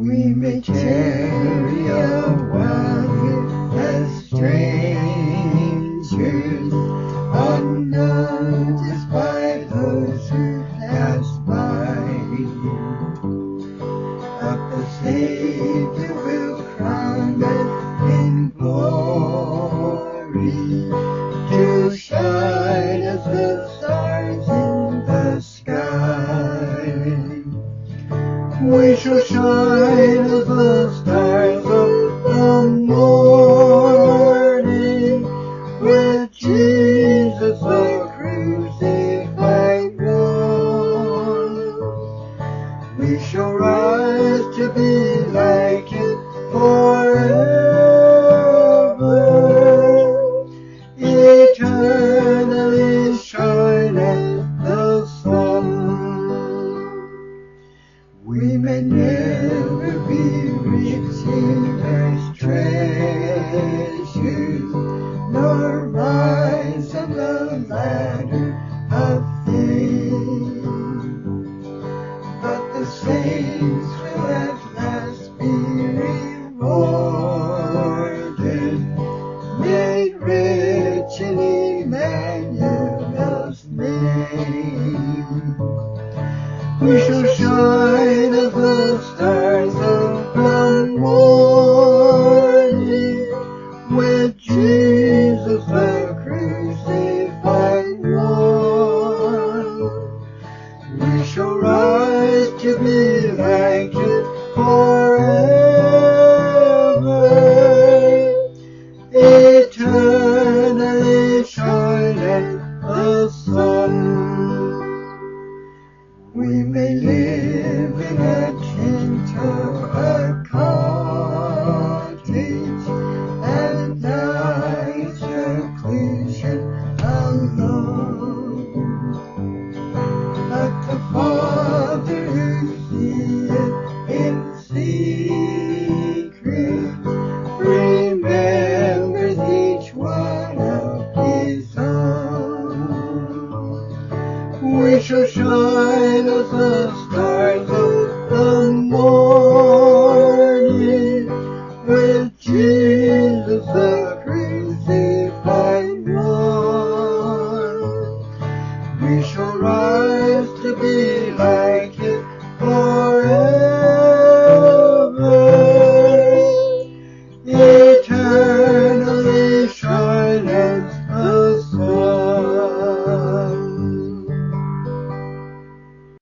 We may tarry a while as strangers, unnoticed by those who pass by. But the Savior will crown us in glory, to shine as the stars in the sky. We shall shine as the stars of the morning, with Jesus the crucified one. We shall rise to be like Him forever, eternally shine as the sun. We may never be rich in earth's treasures, nor rise on the ladder of fame, but the saints will at last be rewarded, made rich in Emmanuel's name. We shall shine as the stars of the morning, with Jesus the crucified one. We shall rise to be like Him forever, eternally shine as the sun. We may live in a tent or a cottage, and die seclusion alone. But the Father who seeth in secret remembers each one of His own. We shall shine as the stars of the morning, with Jesus the crucified one. We shall rise to be